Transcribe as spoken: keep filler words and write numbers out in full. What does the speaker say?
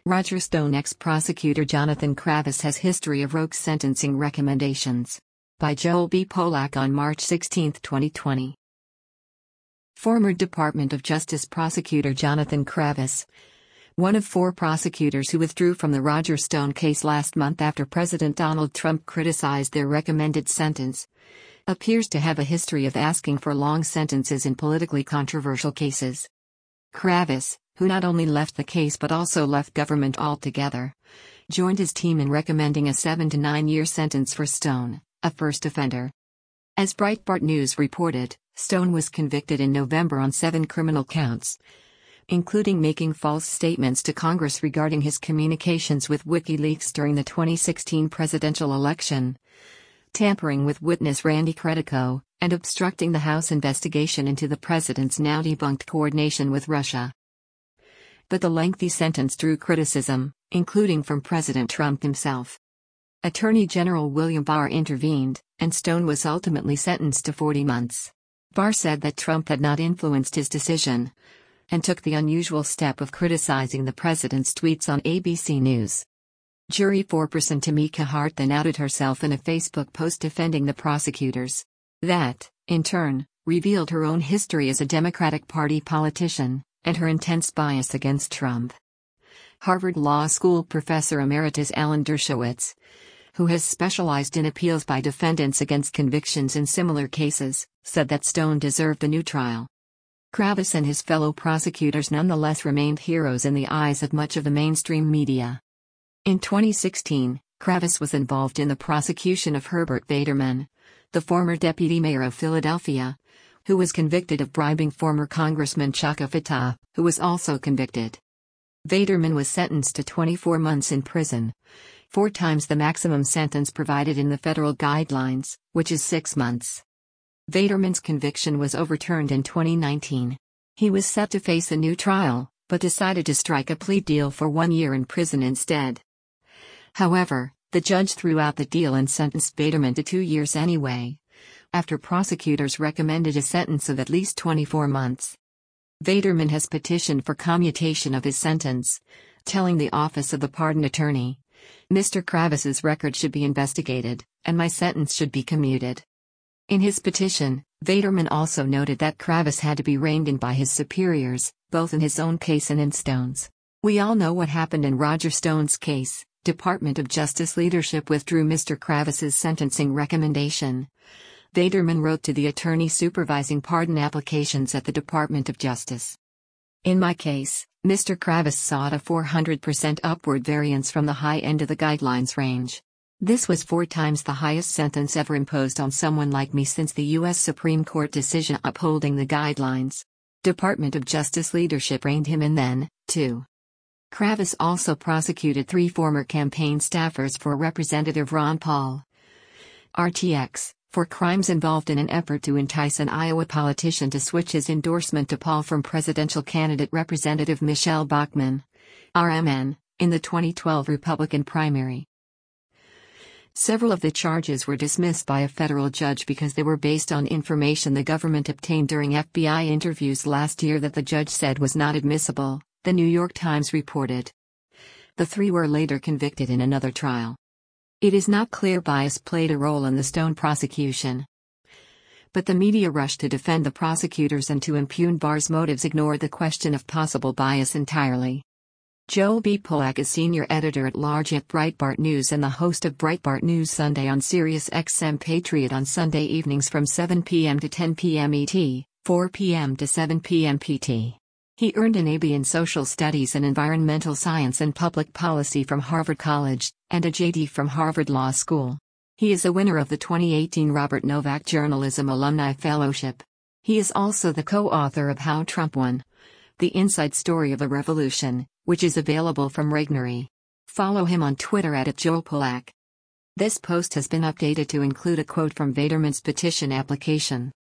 Roger Stone ex-prosecutor Jonathan Kravis has history of rogue sentencing recommendations. By Joel B. Polak on March sixteenth, twenty twenty. Former Department of Justice prosecutor Jonathan Kravis, one of four prosecutors who withdrew from the Roger Stone case last month after President Donald Trump criticized their recommended sentence, appears to have a history of asking for long sentences in politically controversial cases. Kravis, who not only left the case but also left government altogether, joined his team in recommending a seven to nine year sentence for Stone, a first offender. As Breitbart News reported, Stone was convicted in November on seven criminal counts, including making false statements to Congress regarding his communications with WikiLeaks during the twenty sixteen presidential election, tampering with witness Randy Credico, and obstructing the House investigation into the president's now-debunked coordination with Russia. But the lengthy sentence drew criticism, including from President Trump himself. Attorney General William Barr intervened, and Stone was ultimately sentenced to forty months. Barr said that Trump had not influenced his decision, and took the unusual step of criticizing the president's tweets on A B C News. Jury foreperson Tamika Hart then outed herself in a Facebook post defending the prosecutors. That, in turn, revealed her own history as a Democratic Party politician, and her intense bias against Trump. Harvard Law School professor emeritus Alan Dershowitz, who has specialized in appeals by defendants against convictions in similar cases, said that Stone deserved a new trial. Kravis and his fellow prosecutors nonetheless remained heroes in the eyes of much of the mainstream media. In twenty sixteen, Kravis was involved in the prosecution of Herbert Vaderman, the former deputy mayor of Philadelphia, who was convicted of bribing former Congressman Chaka Fattah, who was also convicted. Vaderman was sentenced to twenty-four months in prison, four times the maximum sentence provided in the federal guidelines, which is six months. Vaderman's conviction was overturned in twenty nineteen. He was set to face a new trial, but decided to strike a plea deal for one year in prison instead. However, the judge threw out the deal and sentenced Vaderman to two years anyway, after prosecutors recommended a sentence of at least twenty-four months. Vaderman has petitioned for commutation of his sentence, telling the Office of the Pardon Attorney, "Mister Kravis's record should be investigated, and my sentence should be commuted." In his petition, Vaderman also noted that Kravis had to be reined in by his superiors, both in his own case and in Stone's. "We all know what happened in Roger Stone's case. Department of Justice leadership withdrew Mister Kravis's sentencing recommendation," Vaderman wrote to the attorney supervising pardon applications at the Department of Justice. "In my case, Mister Kravis sought a four hundred percent upward variance from the high end of the guidelines range. This was four times the highest sentence ever imposed on someone like me since the U S Supreme Court decision upholding the guidelines. Department of Justice leadership reined him in then, too." Kravis also prosecuted three former campaign staffers for Representative Ron Paul, R T X, for crimes involved in an effort to entice an Iowa politician to switch his endorsement to Paul from presidential candidate Representative Michelle Bachmann, R M N, in the twenty twelve Republican primary. Several of the charges were dismissed by a federal judge because they were based on information the government obtained during F B I interviews last year that the judge said was not admissible, The New York Times reported. The three were later convicted in another trial. It is not clear bias played a role in the Stone prosecution. But the media rush to defend the prosecutors and to impugn Barr's motives ignored the question of possible bias entirely. Joel B. Polak is senior editor-at-large at Breitbart News and the host of Breitbart News Sunday on Sirius X M Patriot on Sunday evenings from seven p m to ten p m E T, four p m to seven p m P T. He earned an A B in Social Studies and Environmental Science and Public Policy from Harvard College, and a J D from Harvard Law School. He is a winner of the twenty eighteen Robert Novak Journalism Alumni Fellowship. He is also the co-author of How Trump Won: The Inside Story of a Revolution, which is available from Regnery. Follow him on Twitter at Joel Polak. This post has been updated to include a quote from Vaderman's petition application.